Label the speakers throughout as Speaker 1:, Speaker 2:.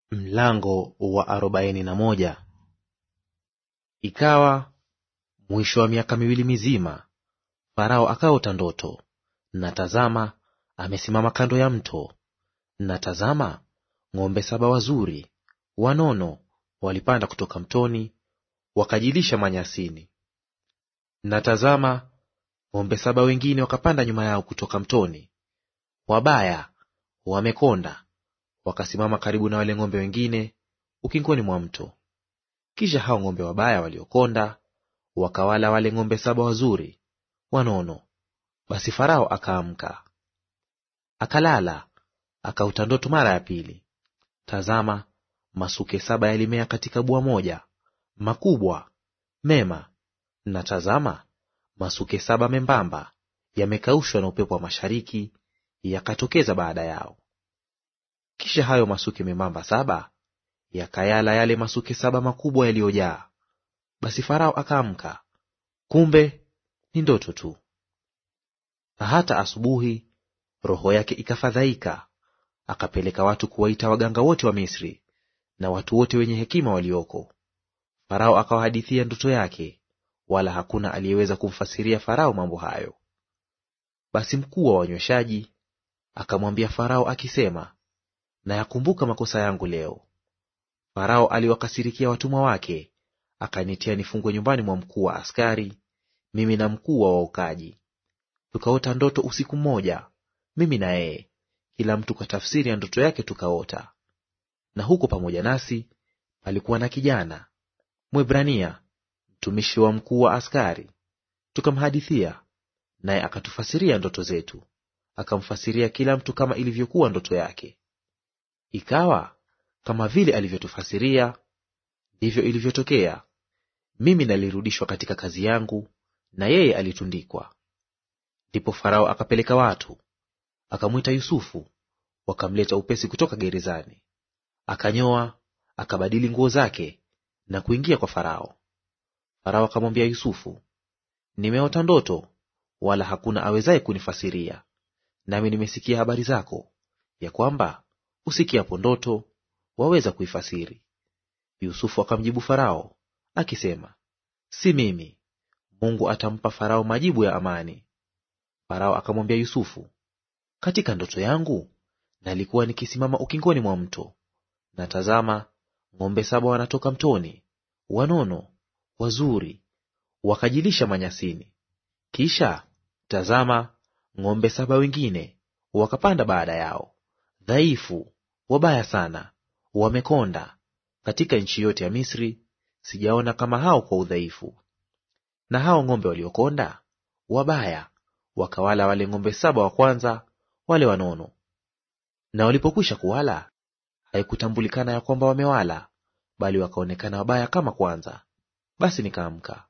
Speaker 1: Mlango wa 41. Ikawa mwisho wa miaka miwili mizima, Farao akaota ndoto, na tazama, amesimama kando ya mto, na tazama, ng'ombe 7 wazuri wanono walipanda kutoka mtoni, wakajilisha manyasini. Na tazama, ng'ombe 7 wengine wakapanda nyuma yao kutoka mtoni, wabaya, wamekonda, wakasimama karibu na wale ng'ombe wengine ukingoni mwa mto. Kisha hao ng'ombe wabaya waliokonda wakawala wale ng'ombe 7 wazuri wanono. Basi Farao akaamka, akalala, akaota ndoto mara ya pili. Tazama, masuke 7 yalimea katika bua moja, makubwa mema, na tazama, masuke 7 membamba yamekaushwa na upepo wa mashariki, yakatokeza baada yao. Kisha hayo masuke membamba 7 yakayala yale masuke 7 makubwa yaliyojaa. Basi Farao akaamka, kumbe ni ndoto tu. Hata asubuhi roho yake ikafadhaika, akapeleka watu kuwaita waganga wote wa Misri na watu wote wenye hekima walioko. Farao akawahadithia ndoto yake, wala hakuna aliyeweza kumfasiria Farao mambo hayo. Basi mkuu wa wanyweshaji akamwambia Farao akisema, nayakumbuka makosa yangu leo. Farao aliwakasirikia watumwa wake, akanitia nifungwe nyumbani mwa mkuu wa askari, mimi na mkuu wa waokaji. Tukaota ndoto usiku mmoja, mimi na yeye, kila mtu kwa tafsiri ya ndoto yake tukaota. Na huko pamoja nasi palikuwa na kijana Mwebrania, mtumishi wa mkuu wa askari. Tukamhadithia, naye akatufasiria ndoto zetu, akamfasiria kila mtu kama ilivyokuwa ndoto yake. Ikawa kama vile alivyotufasiria, ndivyo ilivyotokea. Mimi nalirudishwa katika kazi yangu, na yeye alitundikwa. Ndipo Farao akapeleka watu, akamwita Yusufu, wakamleta upesi kutoka gerezani. Akanyoa, akabadili nguo zake na kuingia kwa Farao. Farao akamwambia Yusufu, nimeota ndoto, wala hakuna awezaye kunifasiria. Nami nimesikia habari zako, ya kwamba usikiapo ndoto waweza kuifasiri. Yusufu akamjibu Farao akisema, si mimi; Mungu atampa Farao majibu ya amani. Farao akamwambia Yusufu, katika ndoto yangu nalikuwa nikisimama ukingoni mwa mto, na tazama, ng'ombe 7 wanatoka mtoni, wanono wazuri, wakajilisha manyasini. Kisha tazama, ng'ombe 7 wengine wakapanda baada yao, dhaifu, wabaya sana, wamekonda; katika nchi yote ya Misri sijaona kama hao kwa udhaifu. Na hao ng'ombe waliokonda wabaya wakawala wale ng'ombe 7 wa kwanza, wale wanono. Na walipokwisha kuwala, haikutambulikana ya kwamba wamewala, bali wakaonekana wabaya kama kwanza. Basi nikaamka.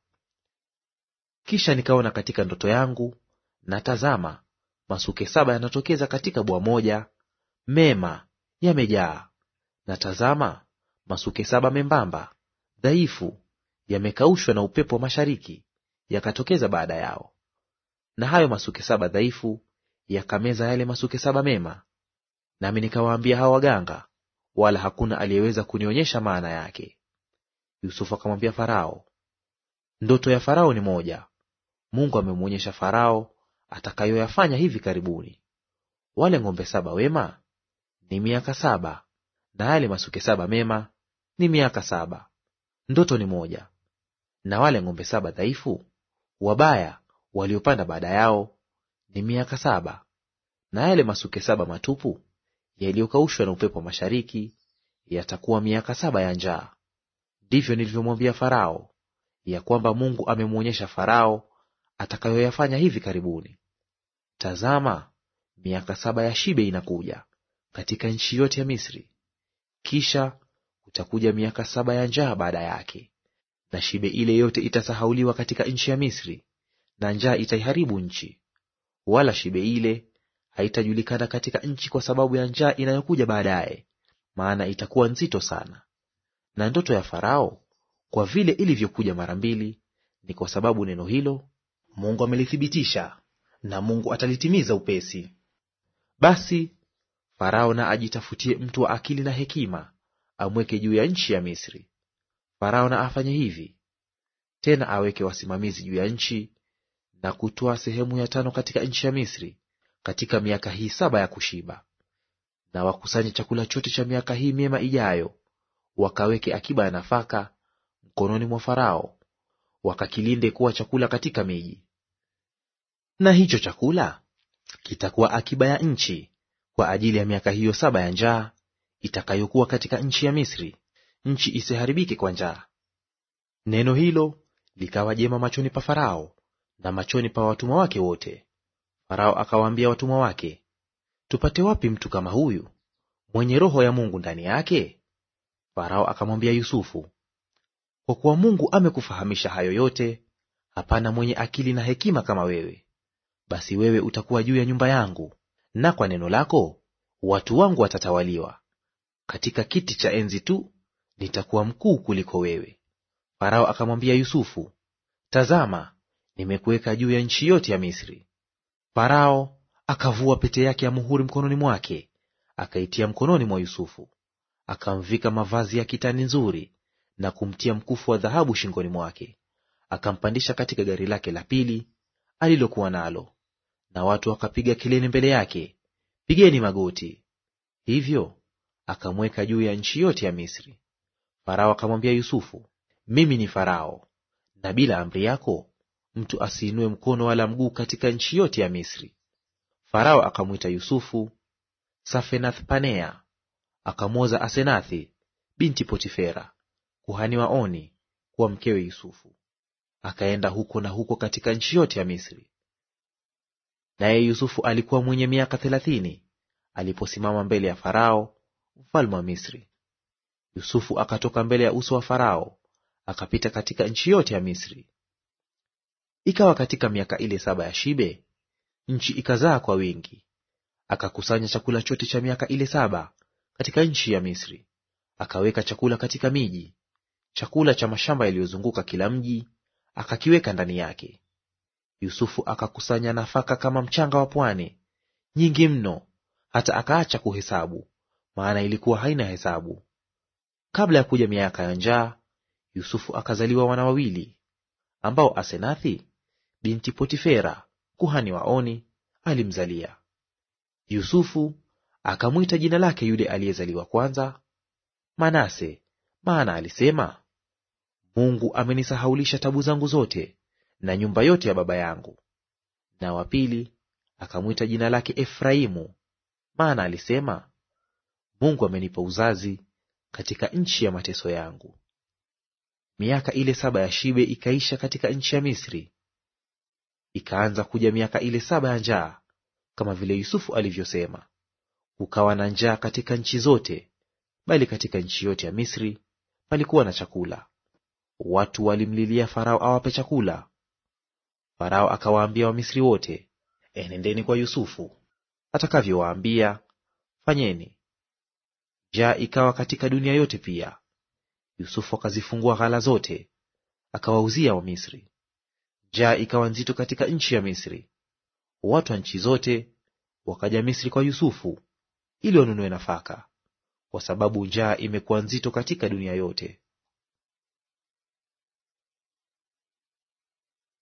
Speaker 1: Kisha nikaona katika ndoto yangu, na tazama, masuke 7 yanatokeza katika bua moja, mema, yamejaa. Na tazama, masuke 7 membamba, dhaifu, yamekaushwa na upepo wa mashariki, yakatokeza baada yao. Na hayo masuke 7 dhaifu yakameza yale masuke 7 mema. Nami nikawaambia hao waganga, wala hakuna aliyeweza kunionyesha maana yake. Yusufu akamwambia Farao, ndoto ya Farao ni moja. Mungu amemwonyesha Farao atakayoyafanya hivi karibuni. Wale ng'ombe 7 wema ni miaka 7, na yale masuke 7 mema ni miaka 7. Ndoto ni moja. Na wale ng'ombe 7 dhaifu wabaya waliopanda baada yao ni miaka 7, na yale masuke 7 matupu yaliyokaushwa na upepo wa mashariki yatakuwa miaka 7 ya njaa. Ndivyo nilivyomwambia Farao, ya kwamba Mungu amemwonyesha Farao atakayoyafanya hivi karibuni. Tazama, miaka 7 ya shibe inakuja katika nchi yote ya Misri. Kisha kutakuja miaka 7 ya njaa baada yake, na shibe ile yote itasahauliwa katika nchi ya Misri, na njaa itaiharibu nchi. Wala shibe ile haitajulikana katika nchi kwa sababu ya njaa inayokuja baadaye, maana itakuwa nzito sana. Na ndoto ya Farao kwa vile ilivyokuja mara 2, ni kwa sababu neno hilo Mungu amelithibitisha, na Mungu atalitimiza upesi. Basi Farao na ajitafutie mtu wa akili na hekima, amweke juu ya nchi ya Misri. Farao na afanye hivi tena, aweke wasimamizi juu ya nchi, na kutoa sehemu ya 5 katika nchi ya Misri katika miaka hii 7 ya kushiba. Na wakusanye chakula chote cha miaka hii miema ijayo, wakaweke akiba ya nafaka mkononi mwa Farao, wakakilinde kuwa chakula katika miji. Na hicho chakula kitakuwa akiba ya nchi kwa ajili ya miaka hiyo 7 ya njaa itakayokuwa katika nchi ya Misri, nchi isiharibike kwa njaa. Neno hilo likawa jema machoni pa Farao na machoni pa watumwa wake wote. Farao akawaambia watumwa wake, tupate wapi mtu kama huyu mwenye roho ya Mungu ndani yake? Farao akamwambia Yusufu, kwa kuwa Mungu amekufahamisha hayo yote, hapana mwenye akili na hekima kama wewe. Basi wewe utakuwa juu ya nyumba yangu, na kwa neno lako watu wangu watatawaliwa. Katika kiti cha enzi tu nitakuwa mkuu kuliko wewe. Farao akamwambia Yusufu, tazama, nimekuweka juu ya nchi yote ya Misri. Farao akavua pete yake ya muhuri mkononi mwake, akaitia mkononi mwa Yusufu, akamvika mavazi ya kitani nzuri na kumtia mkufu wa dhahabu shingoni mwake, akampandisha katika gari lake la pili alilokuwa nalo. Na watu wakapiga kelele mbele yake, pigeni magoti. Hivyo akamweka juu ya nchi yote ya Misri. Farao akamwambia Yusufu, mimi ni Farao, na bila amri yako mtu asiinue mkono wala mguu katika nchi yote ya Misri. Farao akamwita Yusufu Safenath-Panea, akamwoza Asenathi binti Potifera kuhani wa Oni kuwa mkewe Yusufu. Akaenda huko na huko katika nchi yote ya Misri. Naye Yusufu alikuwa mwenye miaka 30 aliposimama mbele ya Farao mfalme wa Misri. Yusufu akatoka mbele ya uso wa Farao, akapita katika nchi yote ya Misri. Ikawa katika miaka ile 7 ya shibe, nchi ikazaa kwa wingi. Akakusanya chakula chote cha miaka ile 7 katika nchi ya Misri, akaweka chakula katika miji, chakula cha mashamba yaliyozunguka kila mji akakiweka ndani yake. Yusufu akakusanya nafaka kama mchanga wa pwani, nyingi mno, hata akaacha kuhesabu, maana ilikuwa haina hesabu. Kabla ya kuja miaka ya njaa, Yusufu akazaliwa wana wawili, ambao Asenathi binti Potifera kuhani wa Oni alimzalia. Yusufu akamwita jina lake yule aliyezaliwa kwanza Manase, maana alisema, Mungu amenisahaulisha tabu zangu zote na nyumba yote ya baba yangu. Na wa pili akamwita jina lake Efraimu, maana alisema, Mungu amenipa uzazi katika nchi ya mateso yangu. Miaka ile 7 ya shibe ikaisha katika nchi ya Misri. Ikaanza kuja miaka ile 7 ya njaa, kama vile Yusufu alivyosema. Kukawa na njaa katika nchi zote, bali katika nchi yote ya Misri palikuwa na chakula. Watu walimlilia Farao awape chakula. Farao akawaambia Wamisri wote, enendeni kwa Yusufu, atakavyowaambia fanyeni. Njaa ikawa katika dunia yote pia. Yusufu akazifungua ghala zote, akawauzia Wamisri. Njaa ikawa nzito katika nchi ya Misri. Watu wa nchi zote wakaja Misri kwa Yusufu ili wanunue nafaka, kwa sababu njaa imekuwa nzito katika dunia yote.